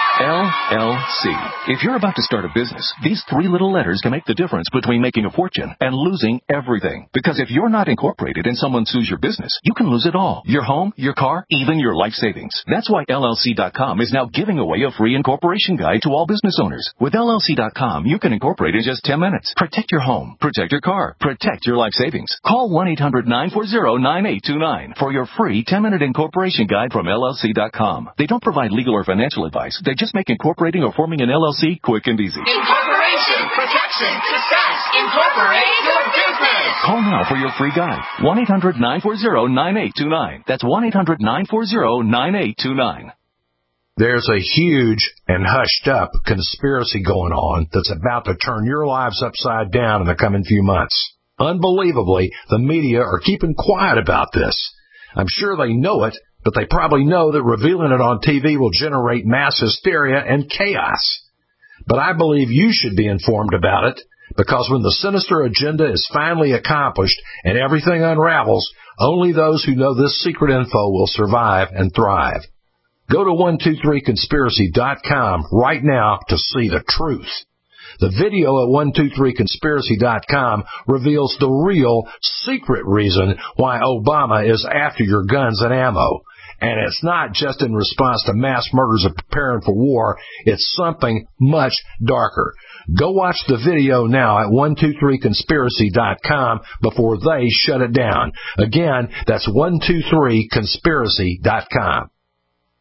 L L C. If you're about to start a business, these three little letters can make the difference between making a fortune and losing everything. Because if you're not incorporated and someone sues your business, you can lose it all. Your home, your car, even your life savings. That's why L L C dot com is now giving away a free incorporation guide to all business owners. With L L C dot com, you can incorporate in just ten minutes. Protect your home. Protect your car. Protect your life savings. Call one eight hundred nine four zero nine eight two nine for your free ten-minute incorporation guide from L L C dot com. They don't provide legal or financial advice. They just make incorporating or forming an L L C quick and easy. Incorporation, protection, success. Incorporate your business. Call now for your free guide. one eight hundred nine four zero nine eight two nine. That's one eight hundred nine four zero nine eight two nine. There's a huge and hushed up conspiracy going on that's about to turn your lives upside down in the coming few months. Unbelievably, the media are keeping quiet about this. I'm sure they know it, but they probably know that revealing it on T V will generate mass hysteria and chaos. But I believe you should be informed about it, because when the sinister agenda is finally accomplished and everything unravels, only those who know this secret info will survive and thrive. Go to one two three conspiracy dot com right now to see the truth. The video at one two three conspiracy dot com reveals the real, secret reason why Obama is after your guns and ammo. And it's not just in response to mass murders and preparing for war. It's something much darker. Go watch the video now at one two three conspiracy dot com before they shut it down. Again, that's one two three conspiracy dot com.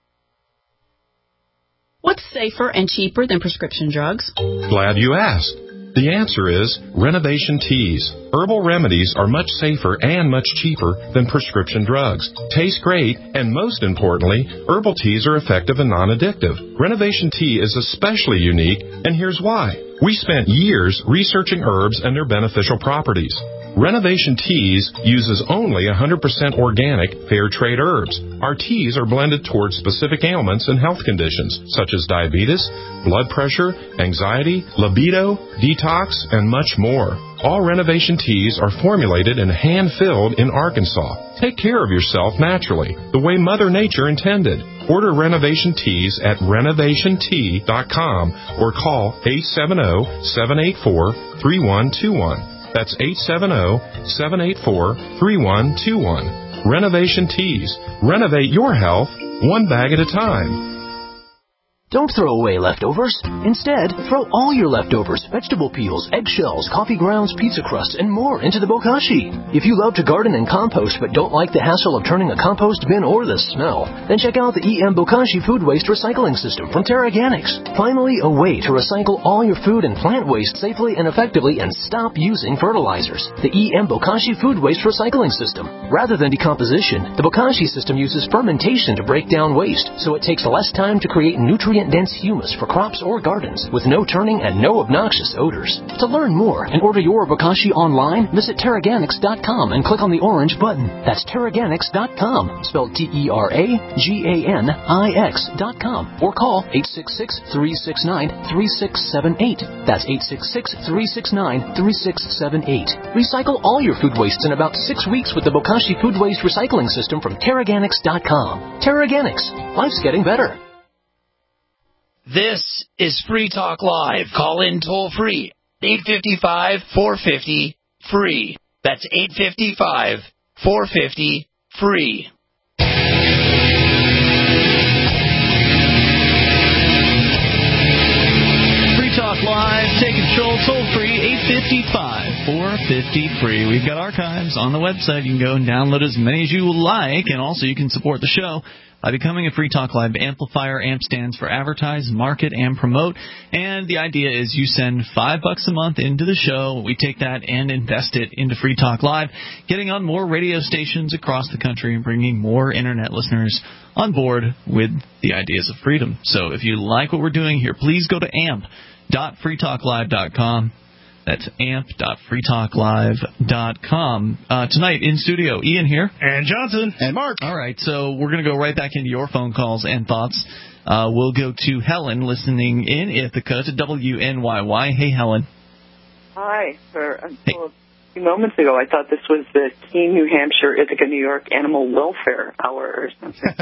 What's safer and cheaper than prescription drugs? Glad you asked. The answer is Renovation Teas. Herbal remedies are much safer and much cheaper than prescription drugs. Taste great, and most importantly, herbal teas are effective and non-addictive. Renovation Tea is especially unique, and here's why. We spent years researching herbs and their beneficial properties. Renovation Teas uses only one hundred percent organic, fair trade herbs. Our teas are blended towards specific ailments and health conditions, such as diabetes, blood pressure, anxiety, libido, detox, and much more. All Renovation Teas are formulated and hand-filled in Arkansas. Take care of yourself naturally, the way Mother Nature intended. Order Renovation Teas at renovation tea dot com or call eight seven zero, seven eight four, three one two one. That's eight seven zero, seven eight four, three one two one. Renovation Teas. Renovate your health one bag at a time. Don't throw away leftovers. Instead, throw all your leftovers, vegetable peels, eggshells, coffee grounds, pizza crusts, and more into the bokashi. If you love to garden and compost but don't like the hassle of turning a compost bin or the smell, then check out the E M Bokashi Food Waste Recycling System from TerraGanix. Finally, a way to recycle all your food and plant waste safely and effectively and stop using fertilizers. The E M Bokashi Food Waste Recycling System. Rather than decomposition, the Bokashi system uses fermentation to break down waste, so it takes less time to create nutrient-dense humus for crops or gardens with no turning and no obnoxious odors. To learn more and order your Bokashi online, visit Terraganix dot com and click on the orange button. That's Terraganix dot com, spelled T E R A G A N I X dot com, or call eight six six, three six nine, three six seven eight. That's eight six six, three six nine, three six seven eight. Recycle all your food wastes in about six weeks with the Bokashi Food Waste Recycling System from Terraganix dot com. Terraganix. Life's getting better. This is Free Talk Live. Call in toll free. eight five five, four five zero, free. That's eight five five, four five zero, free. Free Talk Live. Take control toll free. eight five five, four five zero, free. We've got archives on the website. You can go and download as many as you like, and also you can support the show by becoming a Free Talk Live amplifier. A M P stands for advertise, market, and promote. And the idea is you send five bucks a month into the show. We take that and invest it into Free Talk Live, getting on more radio stations across the country and bringing more internet listeners on board with the ideas of freedom. So if you like what we're doing here, please go to amp dot free talk live dot com. That's amp dot free talk live dot com. Uh, tonight in studio, Ian here. And Johnson. And Mark. All right, so we're going to go right back into your phone calls and thoughts. Uh, we'll go to Helen listening in Ithaca to W N Y Y. Hey, Helen. Hi. For until hey. a few moments ago, I thought this was the Keene, New Hampshire, Ithaca, New York Animal Welfare Hour or something.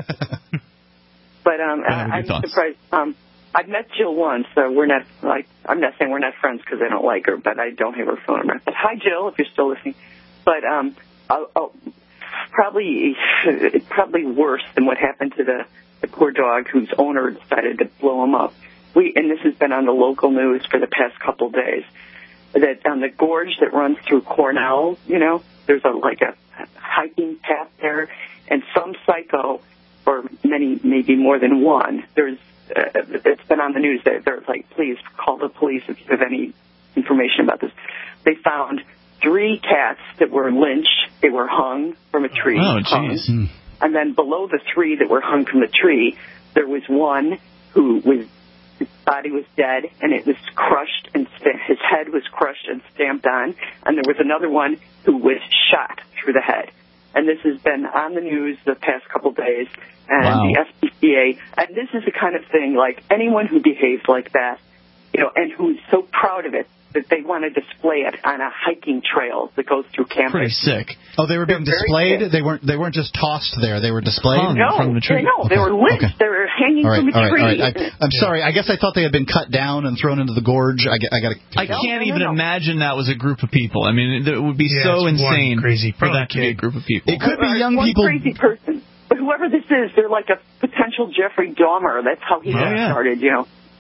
But um, I, I'm thoughts? surprised. Um, I've met Jill once, so we're not, like, I'm not saying we're not friends because I don't like her, but I don't have her phone number. But hi, Jill, if you're still listening. But um, I'll, I'll, probably probably worse than what happened to the, the poor dog whose owner decided to blow him up. We And this has been on the local news for the past couple days, that on the gorge that runs through Cornell, you know, there's a like a hiking path there, and some psycho, or many, maybe more than one, there's Uh, it's been on the news. They're, they're like, please call the police if you have any information about this. They found three cats that were lynched. They were hung from a tree. Oh, jeez. And then below the three that were hung from the tree, there was one who was, his body was dead, and it was crushed, and st- his head was crushed and stamped on. And there was another one who was shot through the head. And this has been on the news the past couple days. And wow. the S P C A, and this is the kind of thing, like, anyone who behaves like that, you know, and who's so proud of it, that they want to display it on a hiking trail that goes through campus. Pretty sick. Oh, they were being They're displayed? They weren't They weren't just tossed there. They were displayed? Hung no, from the tree. no, okay. they were lynched. Okay. They were hanging all right, from a all right, tree. All right. I, I'm yeah. sorry. I guess I thought they had been cut down and thrown into the gorge. I, I got. I can't no, even no, no. imagine that was a group of people. I mean, it would be yeah, so insane crazy. for that Probably to be a group of people. It could be young one people. Crazy person. But whoever this is, they're like a potential Jeffrey Dahmer. That's how he oh, got yeah. started, you know.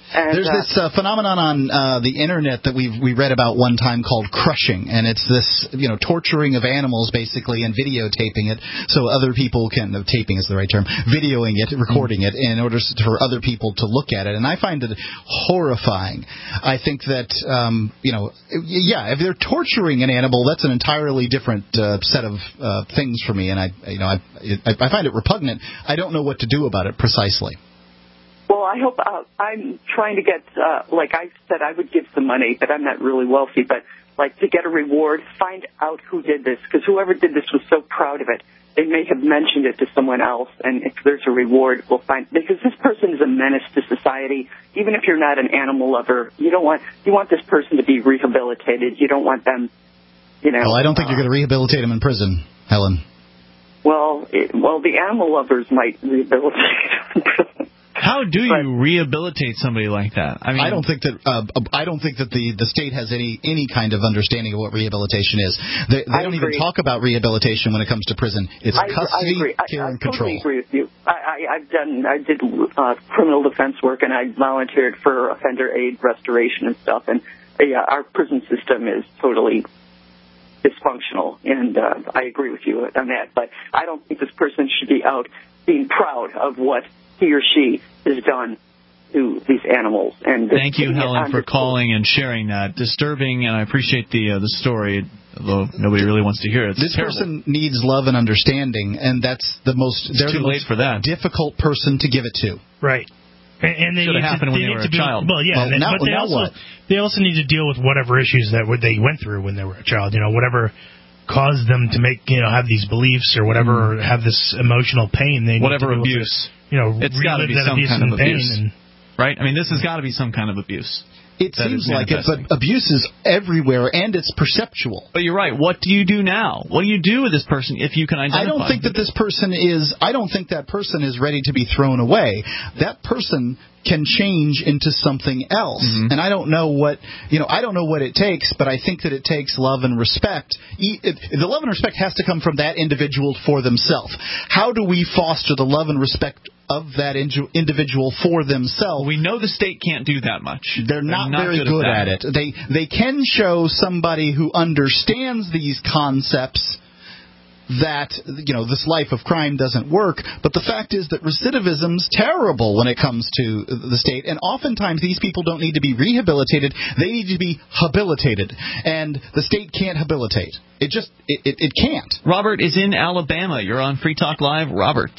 And, There's uh, this uh, phenomenon on uh, the internet that we we read about one time called crushing, and it's this you know torturing of animals basically and videotaping it so other people can uh, taping is the right term, videoing it, recording it in order for other people to look at it, and I find it horrifying. I think that um, you know yeah, if they're torturing an animal, that's an entirely different uh, set of uh, things for me, and I you know I, I I find it repugnant. I don't know what to do about it precisely. Well, I hope uh, I'm trying to get, uh, like I said, I would give some money, but I'm not really wealthy, but like to get a reward, find out who did this, because whoever did this was so proud of it. They may have mentioned it to someone else, and if there's a reward, we'll find, because this person is a menace to society. Even if you're not an animal lover, you don't want, you want this person to be rehabilitated. You don't want them, you know. Well, I don't think uh, you're going to rehabilitate them in prison, Helen. Well, it, well, the animal lovers might rehabilitate them in prison. How do you rehabilitate somebody like that? I mean, I don't think that uh, I don't think that the, the state has any any kind of understanding of what rehabilitation is. They, they don't agree. even talk about rehabilitation when it comes to prison. It's I, custody, I agree. care, I, and I control. totally agree with you. I, I, I've done I did uh, criminal defense work, and I volunteered for offender aid restoration and stuff. And uh, our prison system is totally dysfunctional, and uh, I agree with you on that. But I don't think this person should be out being proud of what he or she has done to these animals. And thank you, Helen, for calling and sharing that. Disturbing, and I appreciate the uh, the story, although nobody really wants to hear it. It's this terrible. person needs love and understanding, and that's the most. It's they're too the late most for that. Difficult person to give it to. Right. And, and they should have happened to, when they, they were a be, child. Well, yeah, well, they, now, but they now also what? they also need to deal with whatever issues that they went through when they were a child. You know, whatever caused them to make you know have these beliefs or whatever, mm. or have this emotional pain. They whatever need to abuse. To, you know, it's got to be some kind of abuse, and, right? I mean, this has got to be some kind of abuse. It seems like it, but abuse is everywhere, and it's perceptual. But you're right. What do you do now? What do you do with this person if you can identify? I don't think that this person is. I don't think that person is ready to be thrown away. That person can change into something else, mm-hmm. and I don't know what you know. I don't know what it takes, but I think that it takes love and respect. The love and respect has to come from that individual for themselves. How do we foster the love and respect of that individual for themselves? We know the state can't do that much. They're not, They're not very good, good at, at it. They they can show somebody who understands these concepts that you know this life of crime doesn't work, but the fact is that recidivism's terrible when it comes to the state, and oftentimes these people don't need to be rehabilitated, they need to be habilitated, and the state can't habilitate. It just it, it, it can't. Robert is in Alabama. You're on Free Talk Live. Robert.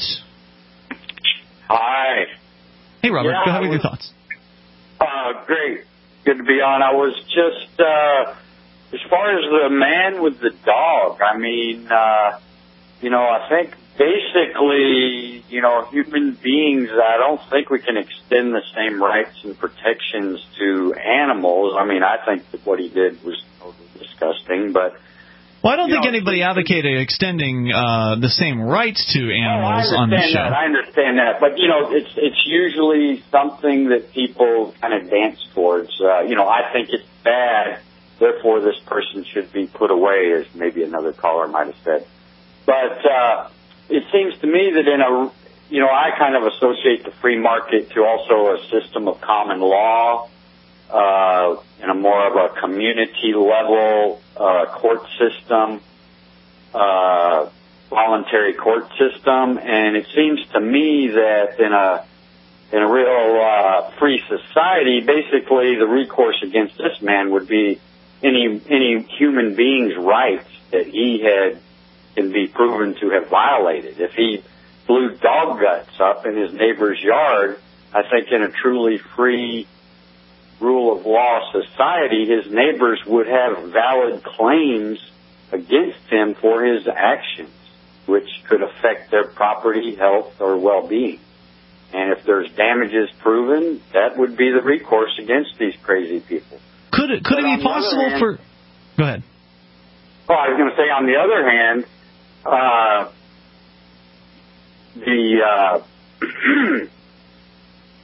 Hi. Hey, Robert. Yeah, go ahead with was, your thoughts. Uh, great. Good to be on. I was just, uh, as far as the man with the dog, I mean, uh, you know, I think basically, you know, human beings, I don't think we can extend the same rights and protections to animals. I mean, I think that what he did was totally disgusting, but... Well, I don't think know, anybody advocated extending uh, the same rights to animals oh, on the show. That. I understand that, but you know, it's it's usually something that people kind of dance towards. Uh, you know, I think it's bad, therefore this person should be put away, as maybe another caller might have said. But uh, it seems to me that in a, you know, I kind of associate the free market to also a system of common law. Uh, in a more of a community level uh, court system, uh, voluntary court system, and it seems to me that in a in a real uh, free society, basically the recourse against this man would be any any human being's rights that he had can be proven to have violated. If he blew dog guts up in his neighbor's yard, I think in a truly free rule of law society, his neighbors would have valid claims against him for his actions, which could affect their property, health, or well-being. And if there's damages proven, that would be the recourse against these crazy people. Could it, could but it be possible hand, for... Go ahead. Oh, I was going to say, on the other hand, uh, the... Uh,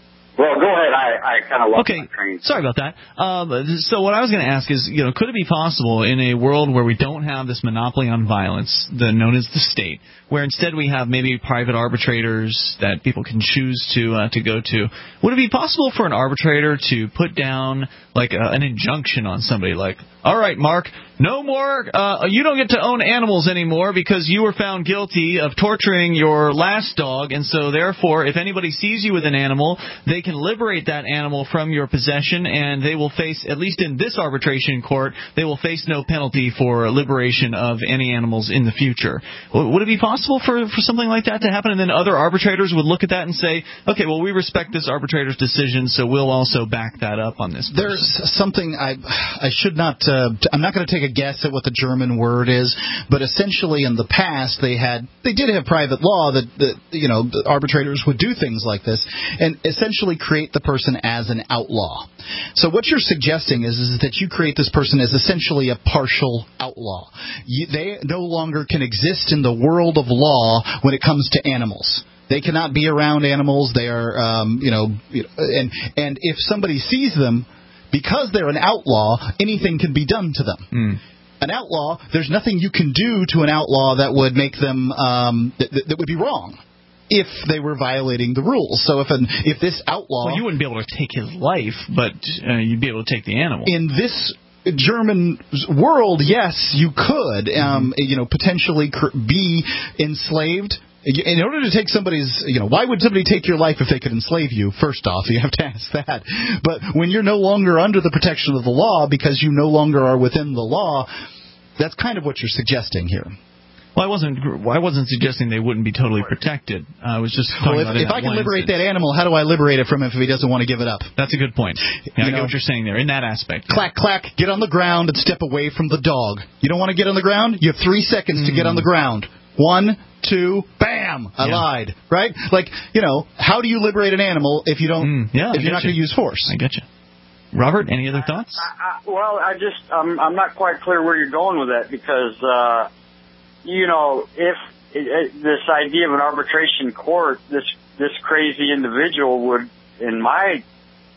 Well, go ahead. I, I kind of lost okay. my train. Sorry about that. Um, so what I was going to ask is, you know, could it be possible in a world where we don't have this monopoly on violence, the, known as the state, where instead we have maybe private arbitrators that people can choose to uh, to go to? Would it be possible for an arbitrator to put down like a, an injunction on somebody, like, all right, Mark, no more, uh, you don't get to own animals anymore because you were found guilty of torturing your last dog, and so therefore, if anybody sees you with an animal, they can liberate that animal from your possession, and they will face, at least in this arbitration court, they will face no penalty for liberation of any animals in the future. Would it be possible for, for something like that to happen, and then other arbitrators would look at that and say, okay, well, we respect this arbitrator's decision, so we'll also back that up on this person? There's something I I should not, uh, I'm not going to take a guess at what the German word is, but essentially in the past they had, they did have private law that, that you know, the arbitrators would do things like this and essentially create the person as an outlaw. So what you're suggesting is, is that you create this person as essentially a partial outlaw. You, they no longer can exist in the world of law when it comes to animals. They cannot be around animals. They are, um, you know, and and if somebody sees them, because they're an outlaw, anything can be done to them. Mm. An outlaw, there's nothing you can do to an outlaw that would make them um, that, that would be wrong if they were violating the rules. So if an if this outlaw, well, you wouldn't be able to take his life, but uh, you'd be able to take the animal. In this German world, yes, you could, um, mm-hmm. you know, potentially be enslaved. In order to take somebody's, you know, why would somebody take your life if they could enslave you? First off, you have to ask that. But when you're no longer under the protection of the law because you no longer are within the law, that's kind of what you're suggesting here. Well, I wasn't. I wasn't suggesting they wouldn't be totally protected. I was just talking well, if, about if it I can liberate instance. that animal, how do I liberate it from him if he doesn't want to give it up? That's a good point. Yeah, I you know know, what you're saying there in that aspect. Clack, clack, get on the ground and step away from the dog. You don't want to get on the ground? You have three seconds mm. to get on the ground. One, two, bam! I yeah. lied. Right? Like, you know, how do you liberate an animal if you don't? Mm, yeah, if you're not going to use force? I get you. Robert, any other thoughts? I, I, well, I just I'm I'm not quite clear where you're going with that because uh, you know if it, it, this idea of an arbitration court, this this crazy individual would, in my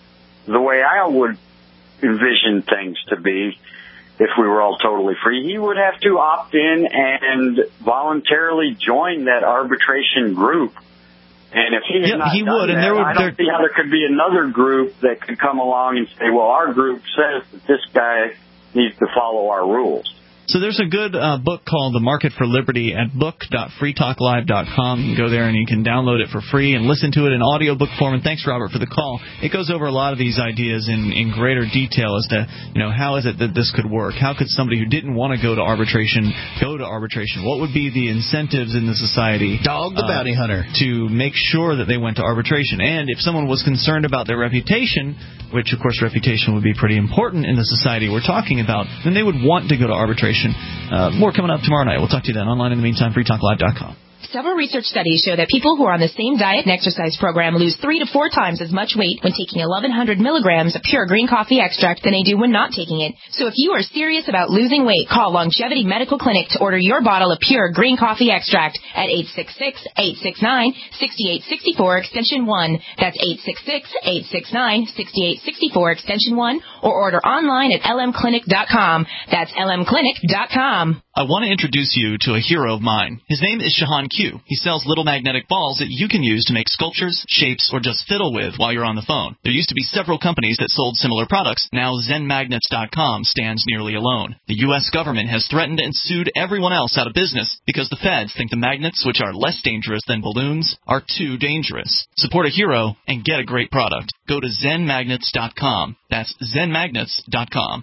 the way I would envision things to be. If we were all totally free, he would have to opt in and voluntarily join that arbitration group. And if he had yeah, not he done would, that, and there would, I don't there... see how there could be another group that could come along and say, well, our group says that this guy needs to follow our rules. So there's a good uh, book called The Market for Liberty at book dot free talk live dot com. You can go there and you can download it for free and listen to it in audiobook form. And thanks, Robert, for the call. It goes over a lot of these ideas in, in greater detail as to, you know, how is it that this could work? How could somebody who didn't want to go to arbitration go to arbitration? What would be the incentives in the society? Dog the uh, bounty hunter. To make sure that they went to arbitration. And if someone was concerned about their reputation, which, of course, reputation would be pretty important in the society we're talking about, then they would want to go to arbitration. Uh, more coming up tomorrow night. We'll talk to you then. Online in the meantime, free talk live dot com. Several research studies show that people who are on the same diet and exercise program lose three to four times as much weight when taking eleven hundred milligrams of pure green coffee extract than they do when not taking it. So if you are serious about losing weight, call Longevity Medical Clinic to order your bottle of pure green coffee extract at eight six six, eight six nine, six eight six four extension one. That's eight six six, eight six nine, six eight six four extension one, or order online at l m clinic dot com. That's l m clinic dot com. I want to introduce you to a hero of mine. His name is Shahan Q. He sells little magnetic balls that you can use to make sculptures, shapes, or just fiddle with while you're on the phone. There used to be several companies that sold similar products. Now Zen Magnets dot com stands nearly alone. The U S government has threatened and sued everyone else out of business because the feds think the magnets, which are less dangerous than balloons, are too dangerous. Support a hero and get a great product. Go to Zen Magnets dot com. That's Zen Magnets dot com.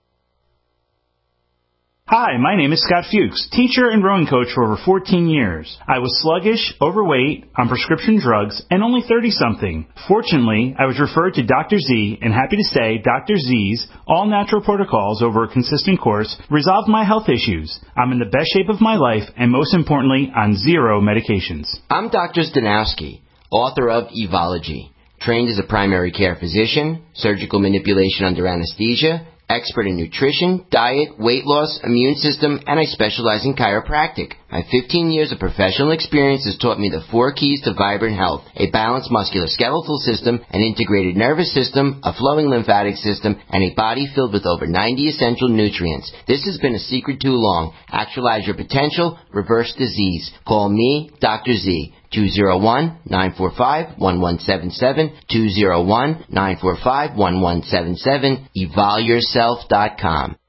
Hi, my name is Scott Fuchs, teacher and rowing coach for over fourteen years. I was sluggish, overweight, on prescription drugs, and only thirty-something. Fortunately, I was referred to Doctor Z, and happy to say Doctor Z's all-natural protocols over a consistent course resolved my health issues. I'm in the best shape of my life, and most importantly, on zero medications. I'm Doctor Stanowski, author of Evology, trained as a primary care physician, surgical manipulation under anesthesia, expert in nutrition, diet, weight loss, immune system, and I specialize in chiropractic. My fifteen years of professional experience has taught me the four keys to vibrant health: a balanced musculoskeletal system, an integrated nervous system, a flowing lymphatic system, and a body filled with over ninety essential nutrients. This has been a secret too long. Actualize your potential, reverse disease. Call me, Doctor Z. two oh one, nine four five, one one seven seven, two oh one, nine four five, one one seven seven, evol yourself dot com.